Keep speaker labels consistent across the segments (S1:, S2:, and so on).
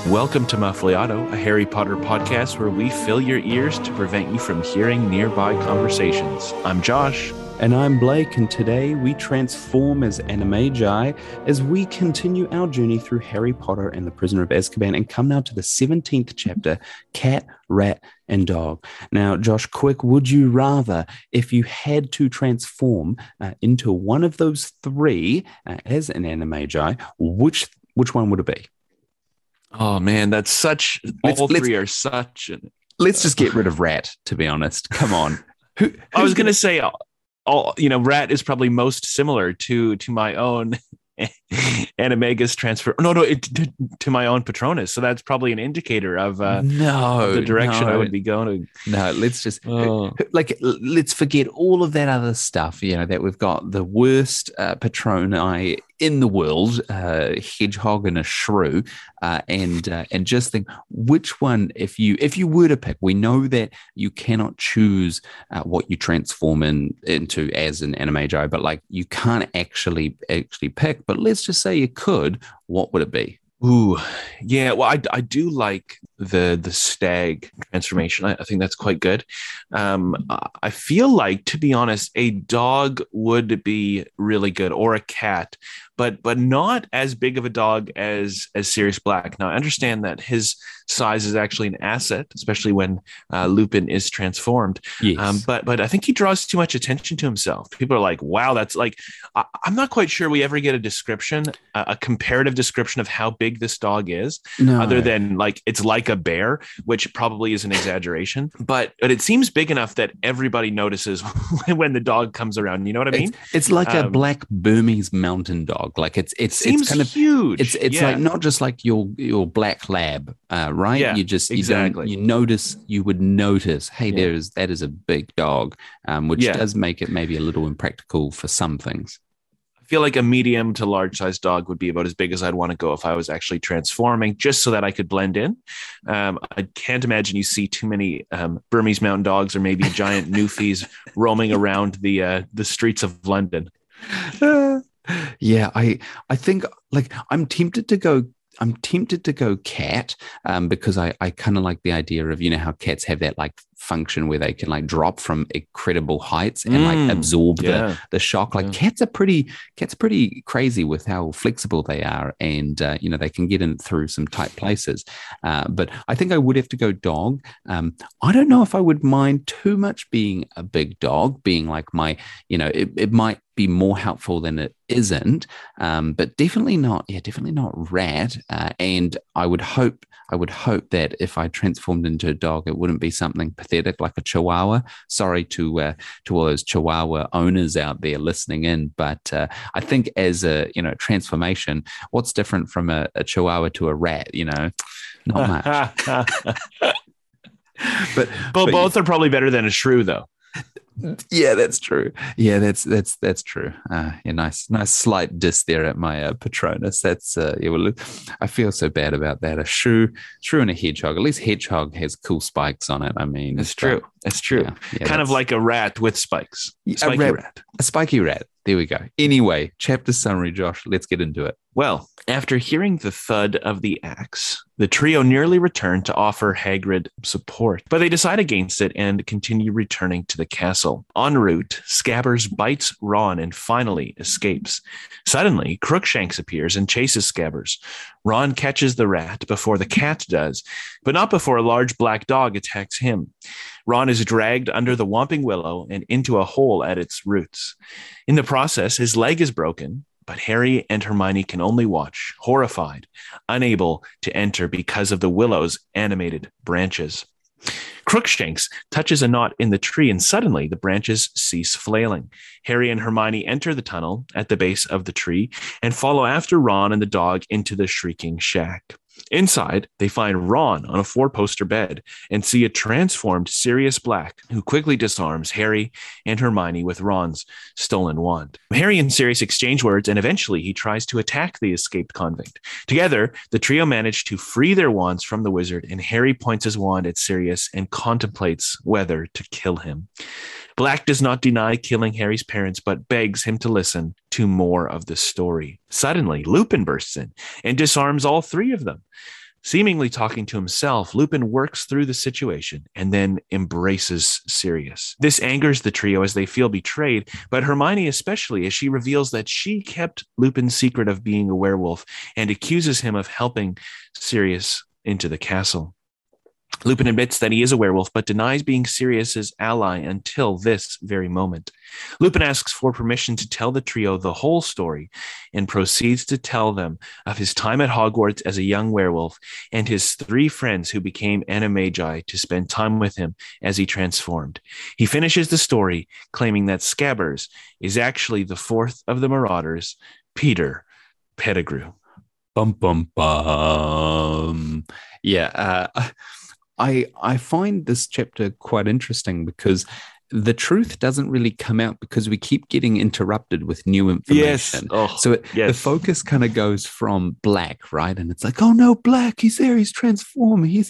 S1: Welcome to Muffliato, a Harry Potter podcast where we fill your ears to prevent you from hearing nearby conversations. I'm Josh.
S2: And I'm Blake, and today we transform as Animagi as we continue our journey through Harry Potter and the Prisoner of Azkaban and come now to the 17th chapter, Cat, Rat, and Dog. Now, Josh, quick, would you rather, if you had to transform into one of those three as an Animagi, which one would it be?
S1: Oh, man, that's such... all three are such...
S2: Let's just get rid of Rat, to be honest. Come on.
S1: I was going to say... Rat is probably most similar to my own Animagus transfer. To my own Patronus. So that's probably an indicator of the direction I would be going to.
S2: No, let's just let's forget all of that other stuff. That we've got the worst Patroni in the world, hedgehog and a shrew, and just think which one. If you were to pick, we know that you cannot choose what you transform into as an Animagi, but you can't actually pick. But let's just say you could. What would it be?
S1: Ooh, yeah. Well, I do like the stag transformation. I think that's quite good. I feel like, to be honest, a dog would be really good, or a cat, but not as big of a dog as Sirius Black. Now, I understand that his size is actually an asset, especially when Lupin is transformed.
S2: Yes.
S1: But I think he draws too much attention to himself. People are like, wow, that's I'm not quite sure we ever get a description, a comparative description of how big this dog is, other than it's like a bear, which probably is an exaggeration, but it seems big enough that everybody notices when the dog comes around. You know what I mean?
S2: It's like a black Burmese mountain dog. It
S1: seems kind of huge.
S2: It's like not just like your black lab, right?
S1: Yeah,
S2: you would notice, hey, that is a big dog, which does make it maybe a little impractical for some things.
S1: I feel like a medium to large size dog would be about as big as I'd want to go if I was actually transforming, just so that I could blend in. I can't imagine you see too many Burmese mountain dogs or maybe giant Newfies roaming around the streets of London.
S2: Yeah, I think I'm tempted to go cat, because I kind of like the idea of, how cats have that function where they can drop from incredible heights and absorb the shock. Cats are pretty crazy with how flexible they are, and they can get in through some tight places. But I think I would have to go dog. I don't know if I would mind too much being a big dog, being my, it might be more helpful than it isn't, but definitely not rat. And I would hope that if I transformed into a dog, it wouldn't be something pathetic like a Chihuahua. Sorry to all those Chihuahua owners out there listening in, but I think as a transformation, what's different from a Chihuahua to a rat? Not much. but
S1: both are probably better than a shrew, though.
S2: Yeah, that's true. Yeah, that's true. Nice slight diss there at my Patronus. That's I feel so bad about that. A shrew and a hedgehog. At least hedgehog has cool spikes on it. I mean,
S1: it's true. It's true. Yeah, kind of like a rat with spikes.
S2: A spiky rat. There we go. Anyway, chapter summary, Josh. Let's get into it.
S1: Well, after hearing the thud of the axe, the trio nearly return to offer Hagrid support, but they decide against it and continue returning to the castle. En route, Scabbers bites Ron and finally escapes. Suddenly, Crookshanks appears and chases Scabbers. Ron catches the rat before the cat does, but not before a large black dog attacks him. Ron is dragged under the Whomping Willow and into a hole at its roots. In the process, his leg is broken, but Harry and Hermione can only watch, horrified, unable to enter because of the willow's animated branches. Crookshanks touches a knot in the tree, and suddenly the branches cease flailing. Harry and Hermione enter the tunnel at the base of the tree and follow after Ron and the dog into the shrieking shack. Inside, they find Ron on a 4-poster bed and see a transformed Sirius Black, who quickly disarms Harry and Hermione with Ron's stolen wand. Harry and Sirius exchange words, and eventually he tries to attack the escaped convict. Together, the trio manage to free their wands from the wizard, and Harry points his wand at Sirius and contemplates whether to kill him. Black does not deny killing Harry's parents, but begs him to listen to more of the story. Suddenly, Lupin bursts in and disarms all three of them. Seemingly talking to himself, Lupin works through the situation and then embraces Sirius. This angers the trio as they feel betrayed, but Hermione especially, as she reveals that she kept Lupin's secret of being a werewolf and accuses him of helping Sirius into the castle. Lupin admits that he is a werewolf, but denies being Sirius's ally until this very moment. Lupin asks for permission to tell the trio the whole story and proceeds to tell them of his time at Hogwarts as a young werewolf and his 3 friends who became animagi to spend time with him as he transformed. He finishes the story claiming that Scabbers is actually the 4th of the Marauders, Peter Pettigrew.
S2: Bum, bum, bum. Yeah, I find this chapter quite interesting because the truth doesn't really come out because we keep getting interrupted with new information.
S1: Yes.
S2: So the focus kind of goes from Black, right? And it's like, oh no, Black, he's there, he's transformed. He's,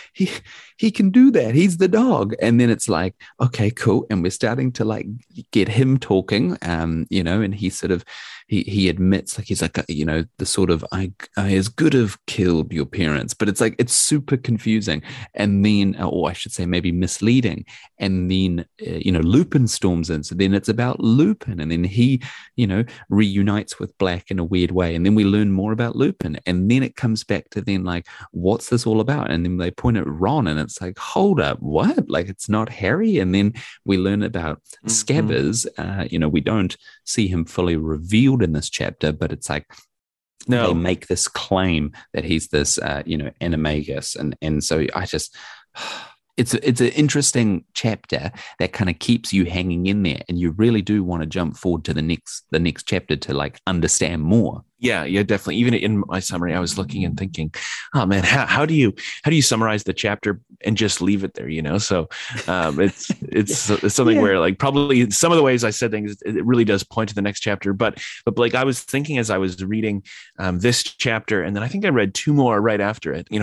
S2: he can do that. He's the dog. And then it's like, okay, cool. And we're starting to like get him talking, and he sort of, he admits, like, he's like, the sort of, I as good have killed your parents, but it's like, it's super confusing. And then, or I should say maybe misleading. And then, Lupin storms in. So then it's about Lupin. And then he, reunites with Black in a weird way. And then we learn more about Lupin. And then it comes back to then like, what's this all about? And then they point at Ron and it's like, hold up, what? Like, it's not Harry. And then we learn about Scabbers. We don't see him fully revealed in this chapter, but it's like, no, they make this claim that he's this, animagus. And so I just... It's an interesting chapter that kind of keeps you hanging in there, and you really do want to jump forward to the next chapter to like understand more.
S1: Yeah, definitely. Even in my summary, I was looking and thinking, oh man, how do you summarize the chapter and just leave it there? So it's something where like probably some of the ways I said things, it really does point to the next chapter. But like I was thinking as I was reading this chapter, and then I think I read 2 more right after it.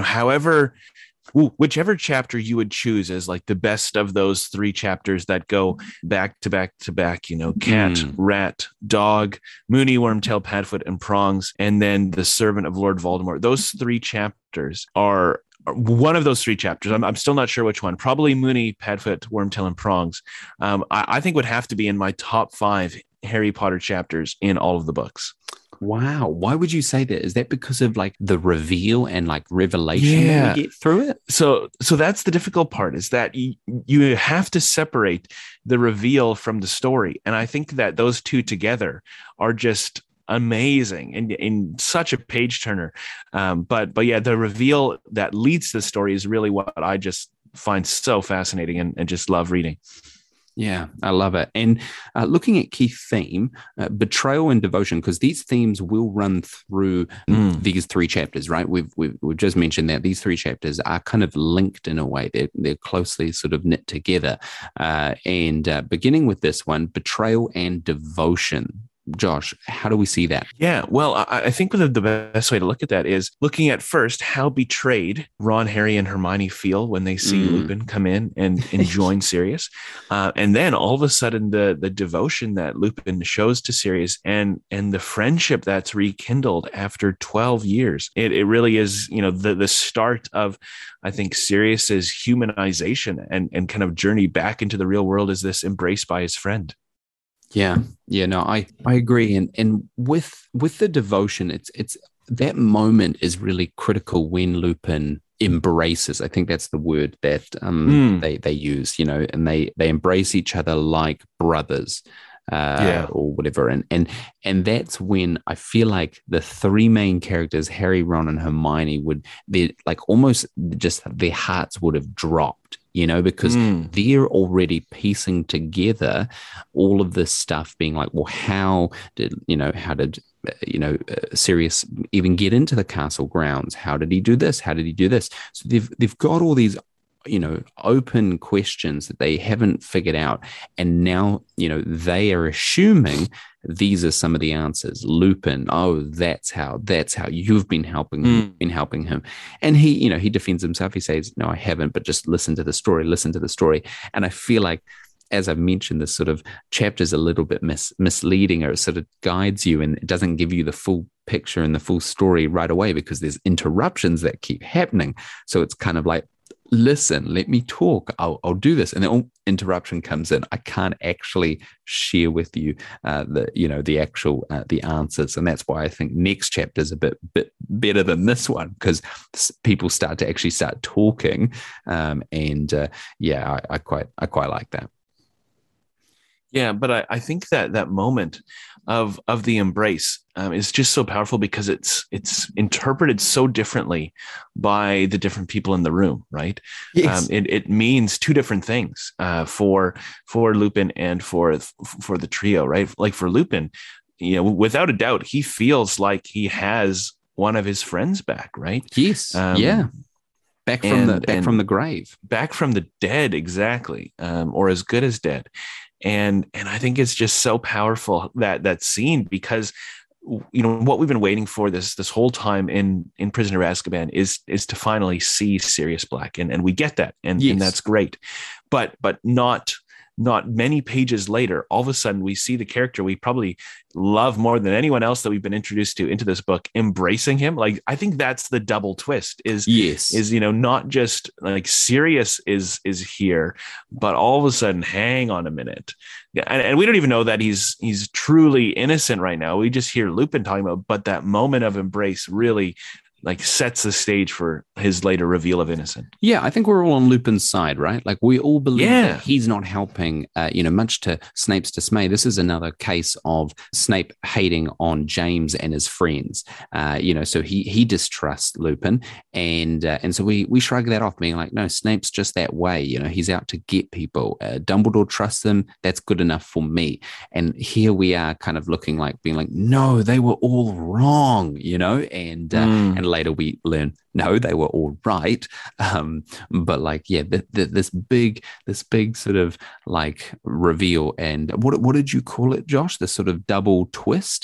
S1: Whichever chapter you would choose as like the best of those 3 chapters that go back to back to back, cat, rat, dog, Moony, Wormtail, Padfoot, and Prongs, and then the servant of Lord Voldemort. Those 3 chapters are one of those 3 chapters. I'm still not sure which one. Probably Moony, Padfoot, Wormtail, and Prongs. I think would have to be in my top 5 Harry Potter chapters in all of the books.
S2: Wow. Why would you say that? Is that because of like the reveal and like revelation that we get through it?
S1: So that's the difficult part, is that you have to separate the reveal from the story. And I think that those 2 together are just amazing and in such a page turner. But yeah, the reveal that leads to the story is really what I just find so fascinating and just love reading.
S2: Yeah, I love it. And looking at key theme, betrayal and devotion, because these themes will run through these 3 chapters, right? We've just mentioned that these 3 chapters are kind of linked in a way. They're closely sort of knit together. And beginning with this one, betrayal and devotion. Josh, how do we see that?
S1: Yeah, well, I think the best way to look at that is looking at first how betrayed Ron, Harry, and Hermione feel when they see Lupin come in and join Sirius. And then all of a sudden the devotion that Lupin shows to Sirius and the friendship that's rekindled after 12 years. It really is, the start of, I think, Sirius's humanization and kind of journey back into the real world as this embrace by his friend.
S2: Yeah, no, I agree. And with the devotion, it's that moment is really critical when Lupin embraces. I think that's the word that they use, and they embrace each other like brothers. Or whatever. And that's when I feel like the 3 main characters, Harry, Ron, and Hermione, they're like almost just their hearts would have dropped, because they're already piecing together all of this stuff, being like, well, how did Sirius even get into the castle grounds? How did he do this? How did he do this? So they've got all these open questions that they haven't figured out. And now, they are assuming these are some of the answers. Lupin, oh, that's how you've been helping him. And he defends himself. He says, no, I haven't, but just listen to the story. And I feel like, as I've mentioned, this sort of chapter is a little bit misleading, or it sort of guides you and it doesn't give you the full picture and the full story right away because there's interruptions that keep happening. So it's kind of like, listen, let me talk. I'll do this. And then interruption comes in. I can't actually share with you the answers. And that's why I think next chapter is a bit better than this one, because people start talking. I quite like that.
S1: Yeah, but I think that moment of the embrace is just so powerful because it's interpreted so differently by the different people in the room, right?
S2: Yes.
S1: It means two different things for Lupin and for the trio, right? Like for Lupin, without a doubt, he feels like he has one of his friends back, right?
S2: Yes. Back from the grave, back
S1: from the dead, exactly, or as good as dead. And I think it's just so powerful that scene, because what we've been waiting for this whole time in Prisoner of Azkaban is to finally see Sirius Black, and we get that, and that's great, but not many pages later, all of a sudden we see the character we probably love more than anyone else that we've been introduced to into this book embracing him. Like, I think that's the double twist is not just like Sirius is here, but all of a sudden, hang on a minute. And we don't even know that he's truly innocent right now. We just hear Lupin talking about, but that moment of embrace really like sets the stage for his later reveal of innocence.
S2: Yeah, I think we're all on Lupin's side, right? Like, we all believe that he's not helping, much to Snape's dismay. This is another case of Snape hating on James and his friends. So he distrusts Lupin, and so we shrug that off, being like, no, Snape's just that way. He's out to get people. Dumbledore trusts him. That's good enough for me. And here we are, kind of being like, no, they were all wrong. And later we learn, no, they were all right. But this big sort of like reveal, and what did you call it, Josh? This sort of double twist.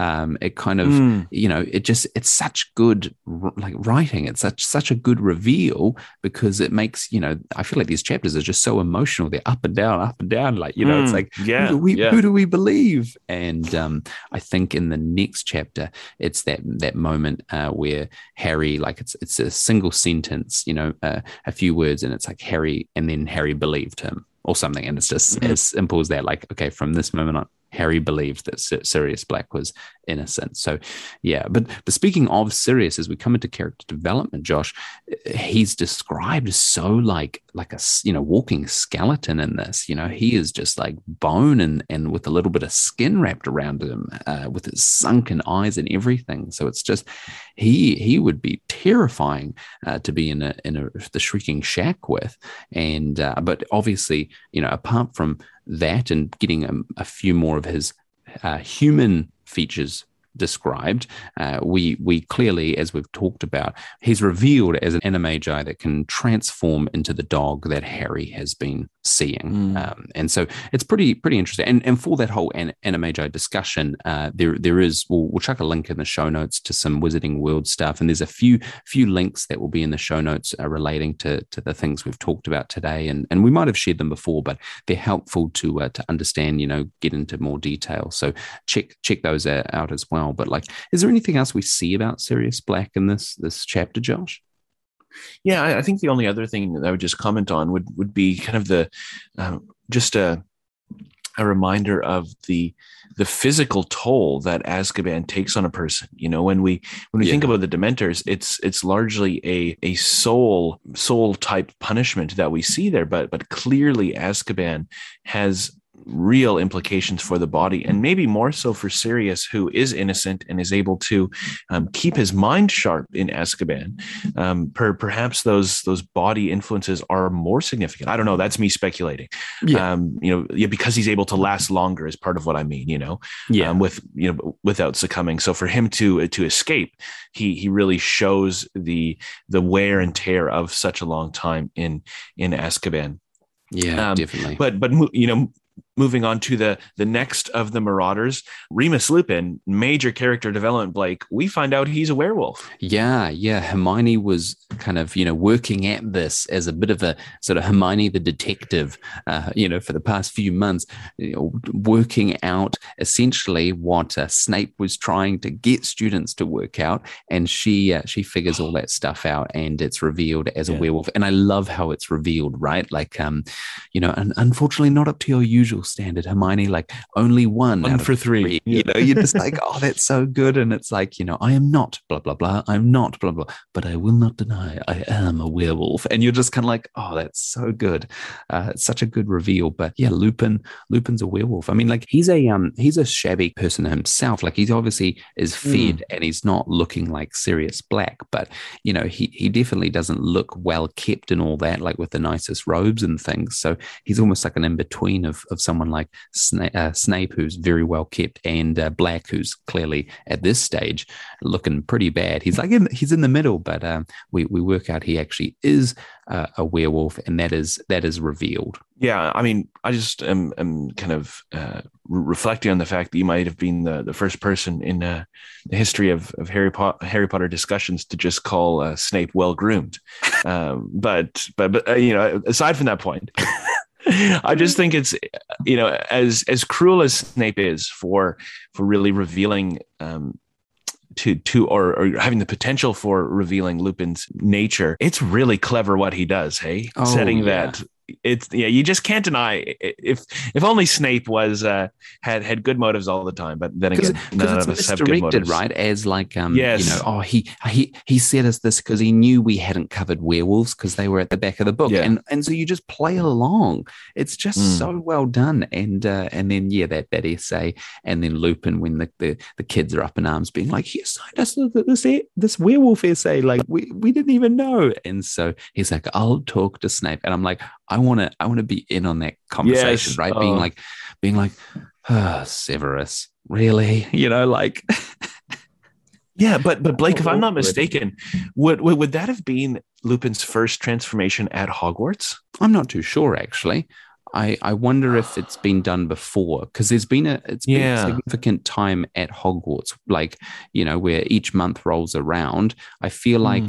S2: It kind of, it's such good writing. It's such a good reveal, because it makes, I feel like these chapters are just so emotional. They're up and down. It's like, who do we believe? And I think in the next chapter, it's that moment where Harry, like, it's a single sentence, a few words, and it's like Harry, and then Harry believed him or something. And it's just as simple as that. Like, okay, from this moment on, Harry believed that Sirius Black was innocent. So, yeah. But speaking of Sirius, as we come into character development, Josh, he's described as so like a walking skeleton in this. He is just like bone and with a little bit of skin wrapped around him, with his sunken eyes and everything. So it's just he would be terrifying to be in the Shrieking Shack with. And but obviously, apart from that and getting a few more of his human features described, we clearly, as we've talked about, he's revealed as an animagi that can transform into the dog that Harry has been seeing. And so it's pretty interesting. And for that whole animagi discussion, there is, we'll chuck a link in the show notes to some Wizarding World stuff, and there's a few links that will be in the show notes relating to the things we've talked about today, and we might have shared them before, but they're helpful to understand, get into more detail. So check those out as well. But like, is there anything else we see about Sirius Black in this chapter, Josh?
S1: Yeah, I think the only other thing that I would just comment on would be kind of the just a reminder of the physical toll that Azkaban takes on a person. When we think about the Dementors, it's largely a soul type punishment that we see there, but clearly Azkaban has real implications for the body, and maybe more so for Sirius, who is innocent and is able to keep his mind sharp in Azkaban. Perhaps those body influences are more significant. I don't know. That's me speculating. Because he's able to last longer is part of what I mean. Without succumbing. So for him to escape, he really shows the wear and tear of such a long time in Azkaban.
S2: Yeah, definitely.
S1: But moving on to the next of the Marauders, Remus Lupin, major character development, Blake. We find out he's a werewolf.
S2: Yeah. Hermione was kind of, working at this as a bit of a sort of Hermione the detective, for the past few months, working out essentially what Snape was trying to get students to work out. And she figures all that stuff out, and it's revealed as a werewolf. And I love how it's revealed, right? Like, and unfortunately not up to your usual standard, Hermione, like only one out
S1: for
S2: of
S1: three.
S2: You're just like, oh, that's so good. And it's like, I am not blah, blah, blah. I'm not blah, blah, but I will not deny I am a werewolf. And you're just kind of like, oh, that's so good. It's such a good reveal. But yeah, Lupin's a werewolf. I mean, like he's a shabby person himself. Like he's obviously is fed and he's not looking like Sirius Black, but he definitely doesn't look well kept and all that, like with the nicest robes and things. So he's almost like an in-between of someone like Snape, who's very well kept, and Black, who's clearly at this stage looking pretty bad. He's he's in the middle, but we work out he actually is a werewolf, and that is revealed.
S1: Yeah, I mean, I just am kind of reflecting on the fact that you might have been the first person in the history of Harry Potter discussions to just call Snape well groomed. But aside from that point. I just think it's, as cruel as Snape is for really revealing or having the potential for revealing Lupin's nature, it's really clever what he does. Hey, setting that. It's you just can't deny if only Snape was had good motives all the time, but then again, none of us have good motives,
S2: right? As like he said us this because he knew we hadn't covered werewolves because they were at the back of the book, and so you just play along. It's just so well done, and then that essay, and then Lupin when the kids are up in arms being like, he assigned us this werewolf essay, like we didn't even know, and so he's like, I'll talk to Snape, and I'm like, I want to be in on that conversation, right? Being like, Severus, really? Like.
S1: Yeah, but Blake, if I'm not mistaken, would that have been Lupin's first transformation at Hogwarts?
S2: I'm not too sure, actually. I wonder if it's been done before, because it's been a significant time at Hogwarts, like where each month rolls around. I feel like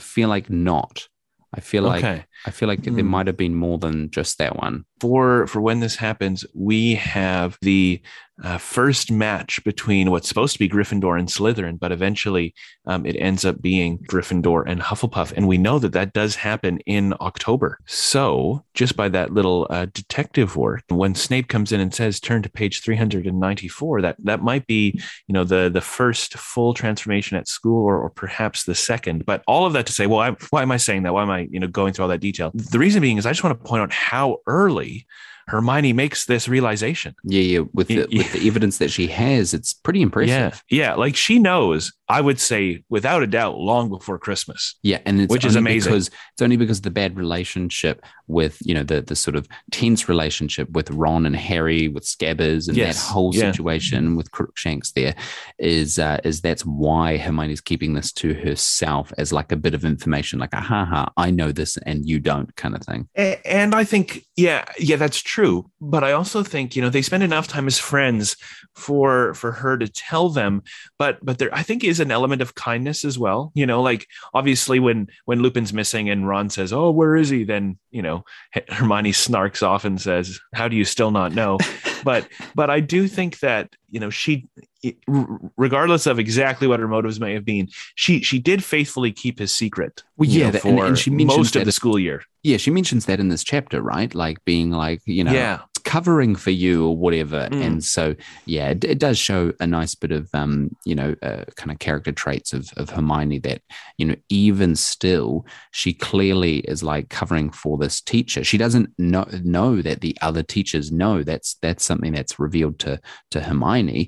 S2: not. I feel like there might have been more than just that one.
S1: For when this happens, we have the first match between what's supposed to be Gryffindor and Slytherin, but eventually it ends up being Gryffindor and Hufflepuff. And we know that does happen in October. So just by that little detective work, when Snape comes in and says, turn to page 394, that might be, the first full transformation at school, or perhaps the second. But all of that to say, well, why am I saying that? Why am I, going through all that detail? The reason being is I just want to point out how early Hermione makes this realization.
S2: With the evidence that she has, it's pretty impressive.
S1: Yeah. Like she knows, I would say without a doubt, long before Christmas.
S2: Yeah, and
S1: which is amazing.
S2: Because it's only because of the bad relationship with the sort of tense relationship with Ron and Harry, with Scabbers, and that whole situation with Crookshanks. There is that's why Hermione's keeping this to herself as like a bit of information, like I know this and you don't, kind of thing.
S1: And I think that's true. But I also think they spend enough time as friends for her to tell them. But there, I think, is an element of kindness as well. Like obviously when Lupin's missing and Ron says, "Oh, where is he?" Then Hermione snarks off and says, "How do you still not know?" But I do think that she, regardless of exactly what her motives may have been, she did faithfully keep his secret.
S2: Well,
S1: for
S2: and she
S1: most of the school year.
S2: Yeah, she mentions that in this chapter, right? Like being like, covering for you or whatever. And so, it does show a nice bit of, kind of character traits of Hermione that, even still, she clearly is like covering for this teacher. She doesn't know that the other teachers know. That's something that's revealed to Hermione.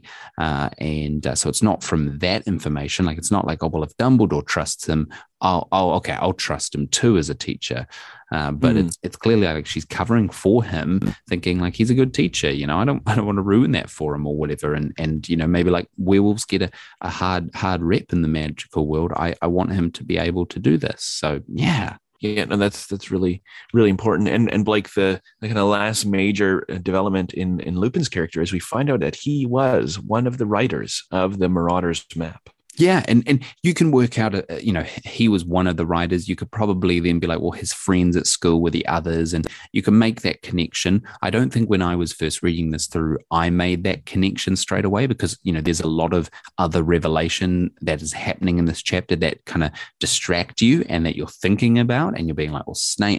S2: So it's not from that information. Like, it's not like, oh, well, if Dumbledore trusts him, I'll trust him too as a teacher. But it's clearly like she's covering for him, thinking like he's a good teacher. I don't want to ruin that for him or whatever. And maybe like werewolves get a hard rep in the magical world. I want him to be able to do this. So yeah.
S1: Yeah, no, that's really really important. And Blake, the kind of last major development in Lupin's character is we find out that he was one of the writers of the Marauders map.
S2: Yeah, and you can work out, he was one of the writers. You could probably then be like, well, his friends at school were the others, and you can make that connection. I don't think when I was first reading this through, I made that connection straight away because, there's a lot of other revelation that is happening in this chapter that kind of distract you and that you're thinking about, and you're being like, well, Snape,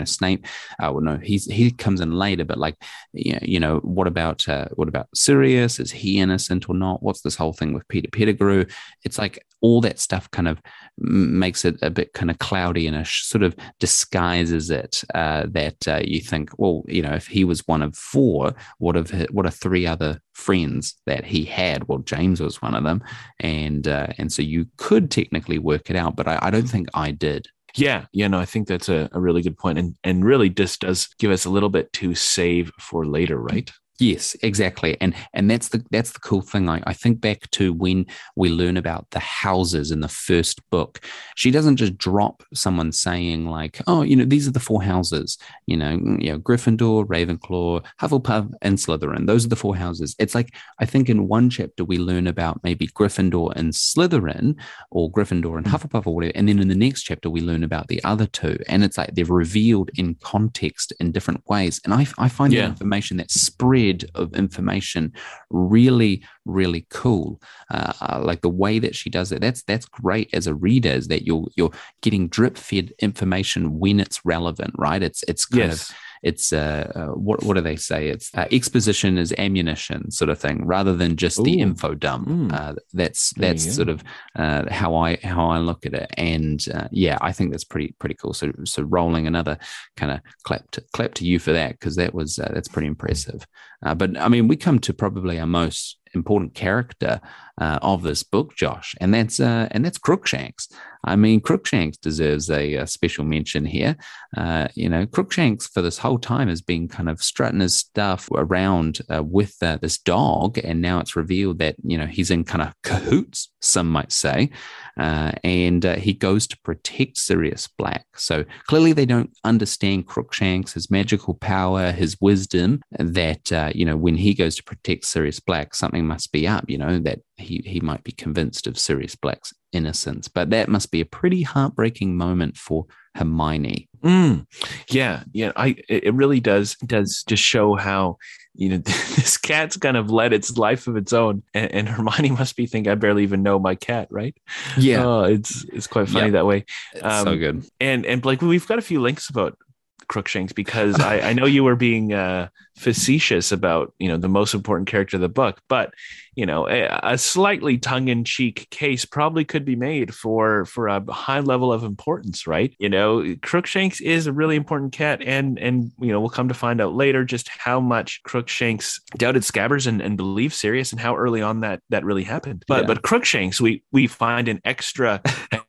S2: well, no, he comes in later, but like, what about Sirius? Is he innocent or not? What's this whole thing with Peter Pettigrew? It's like all that stuff kind of makes it a bit kind of cloudy and sort of disguises it that you think, well, if he was one of four, what are three other friends that he had? Well, James was one of them. And so you could technically work it out, but I don't think I did.
S1: Yeah, no, I think that's a really good point, and really just does give us a little bit to save for later, right?
S2: Yes, exactly. And that's the cool thing. I think back to when we learn about the houses in the first book. She doesn't just drop someone saying like, oh, these are the four houses, Gryffindor, Ravenclaw, Hufflepuff, and Slytherin. Those are the four houses. It's like, I think in one chapter we learn about maybe Gryffindor and Slytherin or Gryffindor and Hufflepuff or whatever. And then in the next chapter we learn about the other two. And it's like they're revealed in context in different ways. And I find that information, that spread of information, really, really cool. Like the way that she does it, that's great as a reader, is that you're getting drip fed information when it's relevant, right? It's kind of, it's what do they say? It's exposition is ammunition sort of thing, rather than just the info dump. That's sort of how I look at it, and I think that's pretty cool. So rolling another kind of clap to you for that, because that's pretty impressive. But I mean, we come to probably our most important character of this book, Josh, and that's Crookshanks. I mean, Crookshanks deserves a special mention here. Crookshanks for this whole time has been kind of strutting his stuff around with this dog, and now it's revealed that he's in kind of cahoots, some might say, and he goes to protect Sirius Black. So clearly they don't understand Crookshanks, his magical power, his wisdom, that when he goes to protect Sirius Black, something must be up, that he might be convinced of Sirius Black's innocence. But that must be a pretty heartbreaking moment for Hermione.
S1: Yeah. It really does just show how this cat's kind of led its life of its own, and Hermione must be thinking, I barely even know my cat, right?
S2: Yeah,
S1: it's quite funny that way.
S2: It's so good.
S1: And Blake, we've got a few links about Crookshanks, because I know you were being facetious about the most important character of the book, but a slightly tongue-in-cheek case probably could be made for a high level of importance, right? Crookshanks is a really important cat, and we'll come to find out later just how much Crookshanks doubted Scabbers and believed Sirius, and how early on that really happened. But Crookshanks, we find an extra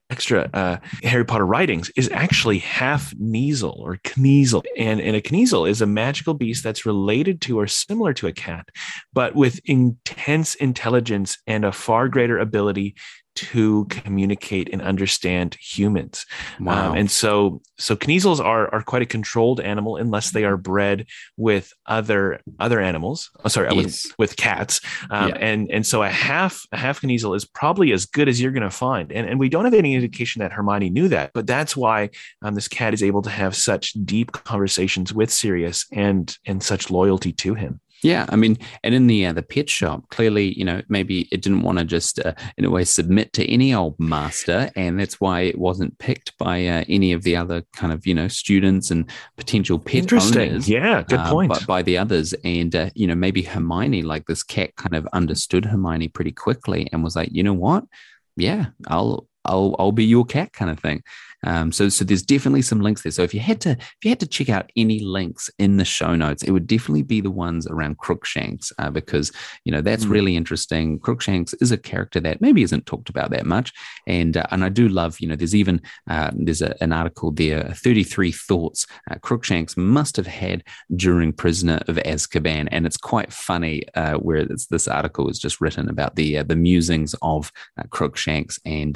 S1: Harry Potter writings, is actually half Kneazle or Kneazle, and a Kneazle is a magical beast that's related to or similar to a cat, but with intense intelligence and a far greater ability to communicate and understand humans.
S2: Wow.
S1: And so Kneazles are quite a controlled animal unless they are bred with other animals. With cats. And so a half Kneazle is probably as good as you're going to find. And we don't have any indication that Hermione knew that, but that's why this cat is able to have such deep conversations with Sirius and such loyalty to him.
S2: Yeah, I mean, and in the pet shop, clearly, maybe it didn't want to just, in a way, submit to any old master, and that's why it wasn't picked by any of the other kind of, students and potential pet owners.
S1: Yeah, good point.
S2: But by the others, and maybe Hermione, like this cat, kind of understood Hermione pretty quickly and was like, you know what? Yeah, I'll be your cat, kind of thing. So there's definitely some links there. So if you had to check out any links in the show notes, it would definitely be the ones around Crookshanks, because that's really interesting. Crookshanks is a character that maybe isn't talked about that much, and I do love there's even an article there, 33 thoughts Crookshanks must have had during Prisoner of Azkaban, and it's quite funny where this article is just written about the musings of Crookshanks, and it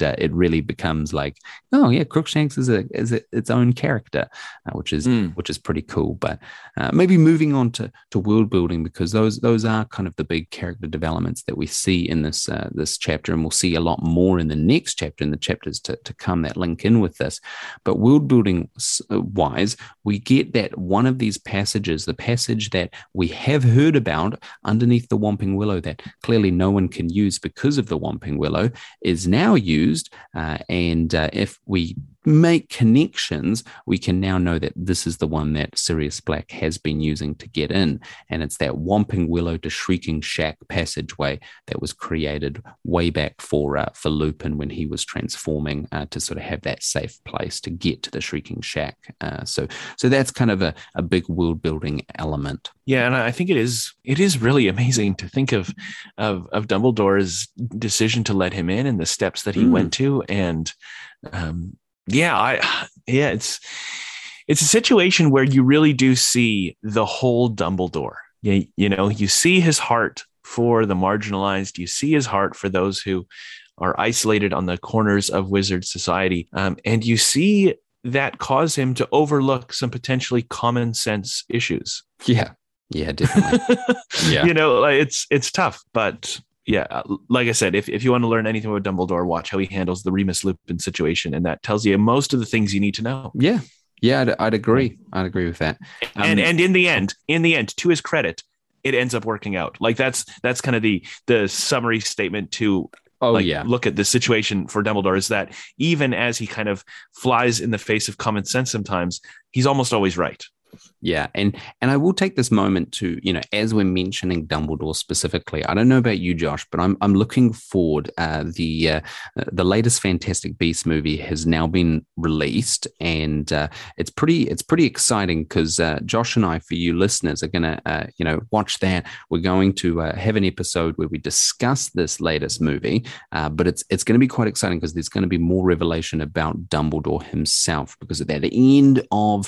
S2: really becomes like, oh yeah, Crookshanks is its own character, which is pretty cool. But maybe moving on to world building, because those are kind of the big character developments that we see in this chapter, and we'll see a lot more in the next chapter, in the chapters to come that link in with this. But world building wise, we get that one of these passages, the passage that we have heard about underneath the Whomping Willow, that clearly no one can use because of the Whomping Willow, is now used. And if we make connections, we can now know that this is the one that Sirius Black has been using to get in. And it's that Whomping Willow to Shrieking Shack passageway that was created way back for Lupin when he was transforming to sort of have that safe place to get to the Shrieking Shack. So that's kind of a big world building element.
S1: Yeah, and I think it is really amazing to think of Dumbledore's decision to let him in and the steps that he went to. And it's a situation where you really do see the whole Dumbledore. You see his heart for the marginalized. You see his heart for those who are isolated on the corners of wizard society. And you see that cause him to overlook some potentially common sense issues.
S2: Yeah, definitely. Yeah.
S1: It's tough, but yeah, like I said, if you want to learn anything about Dumbledore, watch how he handles the Remus Lupin situation, and that tells you most of the things you need to know.
S2: Yeah, I'd agree. I'd agree with that.
S1: And in the end, to his credit, it ends up working out. Like that's kind of the summary statement to look at the situation for Dumbledore, is that even as he kind of flies in the face of common sense sometimes, he's almost always right.
S2: Yeah, and I will take this moment to, as we're mentioning Dumbledore specifically, I don't know about you, Josh, but I'm looking forward. The latest Fantastic Beasts movie has now been released, and it's pretty exciting because Josh and I, for you listeners, are gonna watch that. We're going to have an episode where we discuss this latest movie, but it's going to be quite exciting because there's going to be more revelation about Dumbledore himself, because at the end of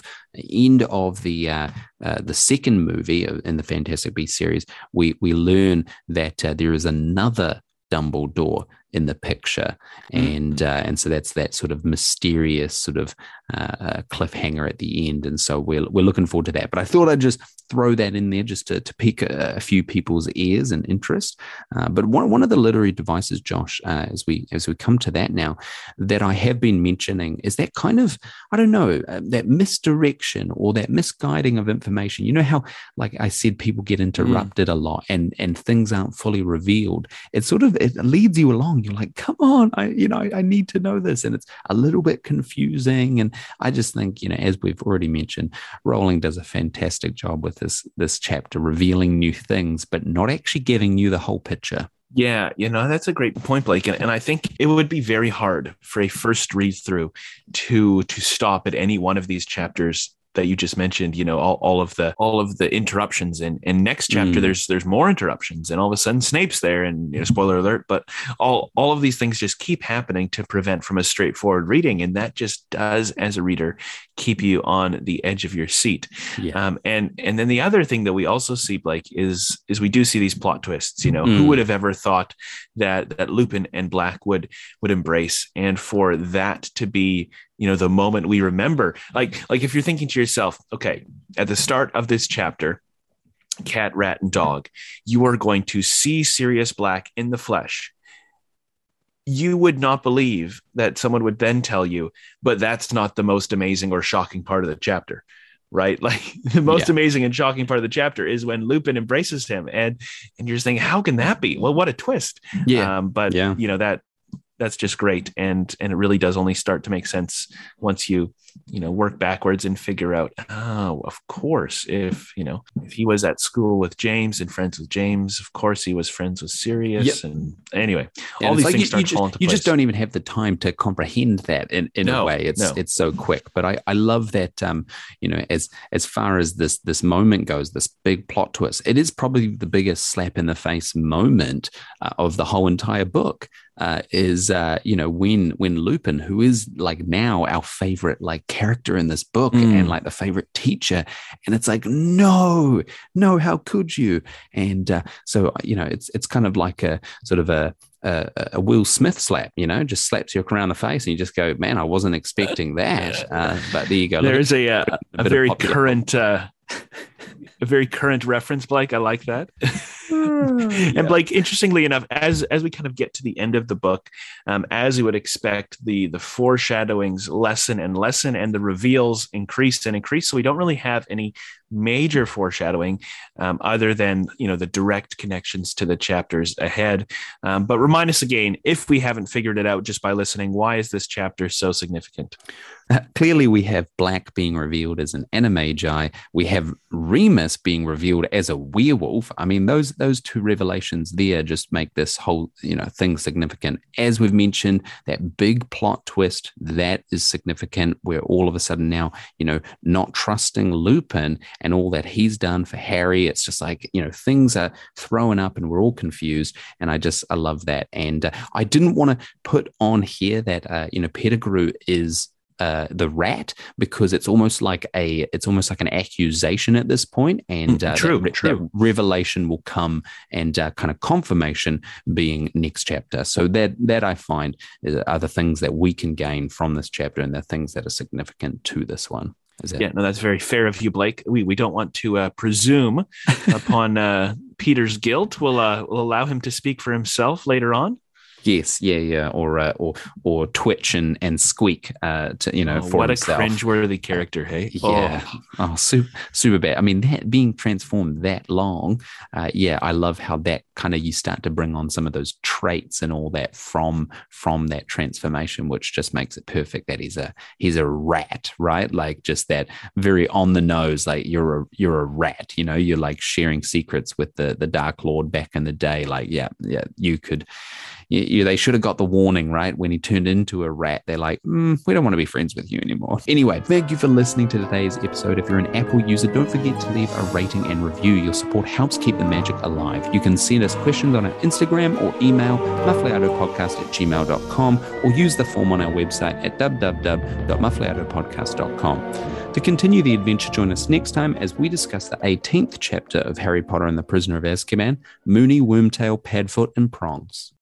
S2: the second movie in the Fantastic Beasts series, we learn that there is another Dumbledore in the picture, and so that's that sort of mysterious sort of cliffhanger at the end, and so we're looking forward to that. But I thought I'd just throw that in there just to pique a few people's ears and interest. But one of the literary devices, Josh, as we come to that now, that I have been mentioning is that kind of, I don't know, that misdirection or that misguiding of information. You know how, like I said, people get interrupted a lot and things aren't fully revealed. It leads you along. You're like, come on, I need to know this. And it's a little bit confusing. And I just think, as we've already mentioned, Rowling does a fantastic job with this chapter, revealing new things, but not actually giving you the whole picture.
S1: Yeah, that's a great point, Blake. And I think it would be very hard for a first read through to stop at any one of these chapters that you just mentioned, all of the interruptions, and next chapter there's more interruptions, and all of a sudden Snape's there, and spoiler alert, but all of these things just keep happening to prevent from a straightforward reading, and that just does, as a reader, keep you on the edge of your seat. And then the other thing that we also see, Blake, is we do see these plot twists. Who would have ever thought that Lupin and Black would embrace, and for that to be the moment we remember, like if you're thinking to yourself, okay, at the start of this chapter, Cat, Rat, and Dog, you are going to see Sirius Black in the flesh. You would not believe that someone would then tell you, but that's not the most amazing or shocking part of the chapter, right? Like the most amazing and shocking part of the chapter is when Lupin embraces him, and you're just thinking, how can that be? Well, what a twist. That's just great. And it really does only start to make sense once you work backwards and figure out, oh, of course, if he was at school with James and friends with James, of course he was friends with Sirius. And anyway, all these things start falling into place.
S2: You just don't even have the time to comprehend that in a way. It's so quick. But I love that, as far as this moment goes, this big plot twist, it is probably the biggest slap in the face moment of the whole entire book. Is when Lupin, who is like now our favorite character in this book and like the favorite teacher, and it's like, no, how could you? And so it's kind of like a sort of a a Will Smith slap, just slaps you around the face and you just go, man, I wasn't expecting that. But there you go.
S1: There's a very current reference, Blake. I like that. And Blake, interestingly enough, as we kind of get to the end of the book, as you would expect, the foreshadowings lessen and lessen, and the reveals increase and increase. So we don't really have any major foreshadowing other than the direct connections to the chapters ahead. But remind us again, if we haven't figured it out just by listening, why is this chapter so significant?
S2: Clearly, we have Black being revealed as an Animagi. We have Remus being revealed as a werewolf. I mean, those two revelations there just make this whole thing significant. As we've mentioned, that big plot twist that is significant. Where all of a sudden now, not trusting Lupin and all that he's done for Harry. It's just like things are thrown up and we're all confused. And I love that. And I didn't want to put on here that Pettigrew is the rat, because it's almost like an accusation at this point, and
S1: true.
S2: That revelation will come, and kind of confirmation being next chapter. So that I find are the things that we can gain from this chapter, and the things that are significant to this one.
S1: Yeah, no, that's very fair of you, Blake. We don't want to presume upon Peter's guilt. We'll allow him to speak for himself later on.
S2: Yes, yeah, or twitch and squeak for himself.
S1: What a cringeworthy character, hey?
S2: Yeah, super bad. I mean, that being transformed that long, I love how that kind of you start to bring on some of those traits and all that from that transformation, which just makes it perfect. That he's a rat, right? Like just that very on the nose, like you're a rat. You're like sharing secrets with the Dark Lord back in the day. Like you could. They should have got the warning, right? When he turned into a rat, they're like, we don't want to be friends with you anymore. Anyway, thank you for listening to today's episode. If you're an Apple user, don't forget to leave a rating and review. Your support helps keep the magic alive. You can send us questions on our Instagram or email, muffliatopodcast@gmail.com, or use the form on our website at www.muffliatopodcast.com. To continue the adventure, join us next time as we discuss the 18th chapter of Harry Potter and the Prisoner of Azkaban, Moony, Wormtail, Padfoot, and Prongs.